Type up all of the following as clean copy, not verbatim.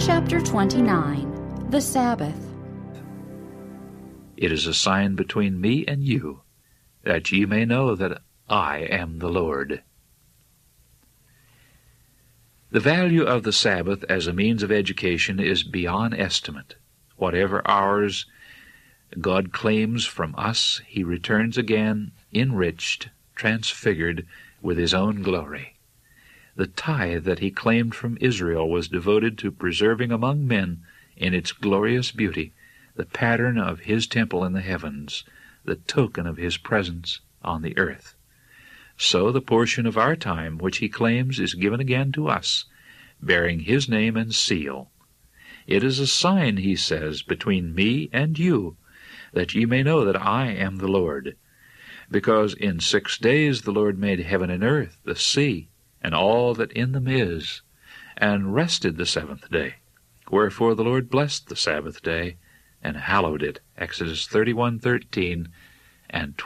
Chapter 29. The Sabbath. It is a sign between me and you, that ye may know that I am the Lord. The value of the Sabbath as a means of education is beyond estimate. Whatever hours God claims from us, He returns again, enriched, transfigured with His own glory. The tithe that He claimed from Israel was devoted to preserving among men, in its glorious beauty, the pattern of His temple in the heavens, the token of His presence on the earth. So the portion of our time which He claims is given again to us, bearing His name and seal. It is a sign, He says, between me and you, that ye may know that I am the Lord. Because in 6 days the Lord made heaven and earth, the sea, and all that in them is, and rested the seventh day. Wherefore the Lord blessed the Sabbath day, and hallowed it. Exodus 31:13 and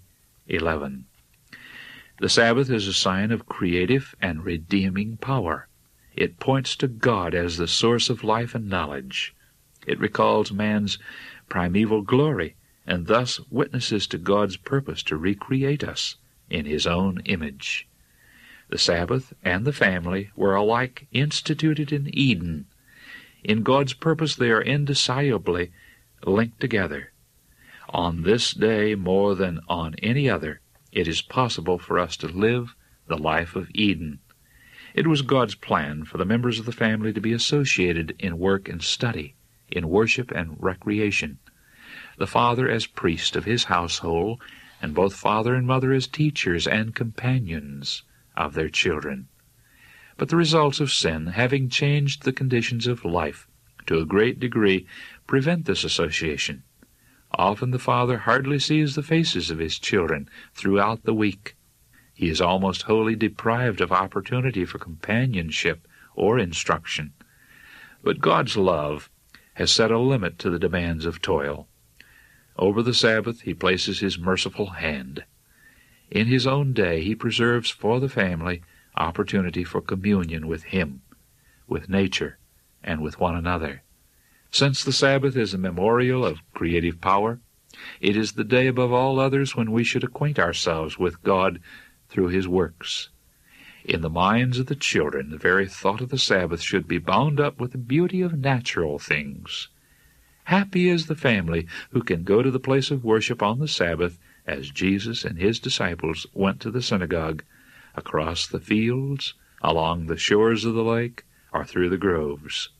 20:11. The Sabbath is a sign of creative and redeeming power. It points to God as the source of life and knowledge. It recalls man's primeval glory, and thus witnesses to God's purpose to recreate us in His own image. The Sabbath and the family were alike instituted in Eden. In God's purpose they are indissolubly linked together. On this day, more than on any other, it is possible for us to live the life of Eden. It was God's plan for the members of the family to be associated in work and study, in worship and recreation. The father as priest of his household, and both father and mother as teachers and companions of their children. But the results of sin, having changed the conditions of life to a great degree, prevent this association. Often the father hardly sees the faces of his children throughout the week. He is almost wholly deprived of opportunity for companionship or instruction. But God's love has set a limit to the demands of toil. Over the Sabbath He places His merciful hand. In His own day He preserves for the family opportunity for communion with Him, with nature, and with one another. Since the Sabbath is a memorial of creative power, it is the day above all others when we should acquaint ourselves with God through His works. In the minds of the children, the very thought of the Sabbath should be bound up with the beauty of natural things. Happy is the family who can go to the place of worship on the Sabbath as Jesus and His disciples went to the synagogue, across the fields, along the shores of the lake, or through the groves.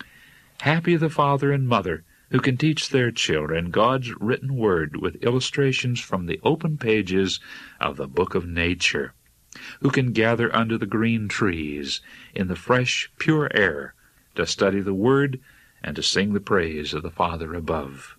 Happy the father and mother who can teach their children God's written word with illustrations from the open pages of the book of nature, who can gather under the green trees in the fresh, pure air to study the word and to sing the praise of the Father above.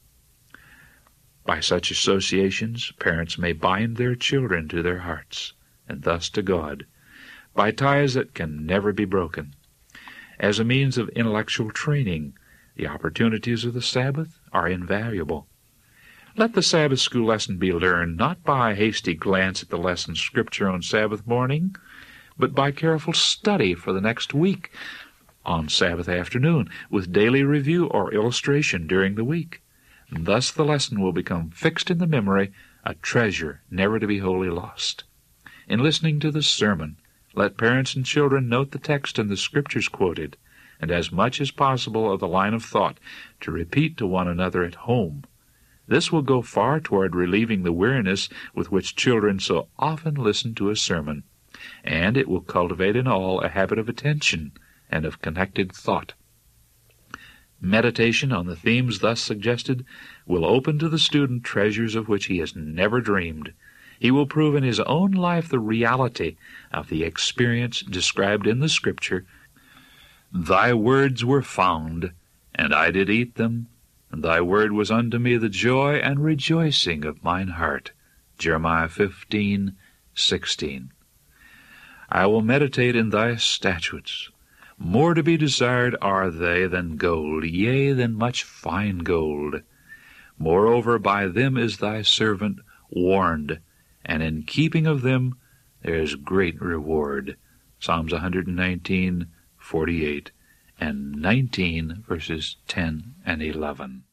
By such associations, parents may bind their children to their hearts, and thus to God, by ties that can never be broken. As a means of intellectual training, the opportunities of the Sabbath are invaluable. Let the Sabbath school lesson be learned not by a hasty glance at the lesson scripture on Sabbath morning, but by careful study for the next week on Sabbath afternoon, with daily review or illustration during the week. Thus the lesson will become fixed in the memory, a treasure never to be wholly lost. In listening to the sermon, let parents and children note the text and the scriptures quoted, and as much as possible of the line of thought to repeat to one another at home. This will go far toward relieving the weariness with which children so often listen to a sermon, and it will cultivate in all a habit of attention and of connected thought. Meditation on the themes thus suggested will open to the student treasures of which he has never dreamed. He will prove in his own life the reality of the experience described in the Scripture. Thy words were found, and I did eat them, and thy word was unto me the joy and rejoicing of mine heart. Jeremiah 15:16. I will meditate in thy statutes. More to be desired are they than gold, yea, than much fine gold. Moreover, by them is thy servant warned, and in keeping of them there is great reward. Psalms 119:48 and 19, verses 10 and 11.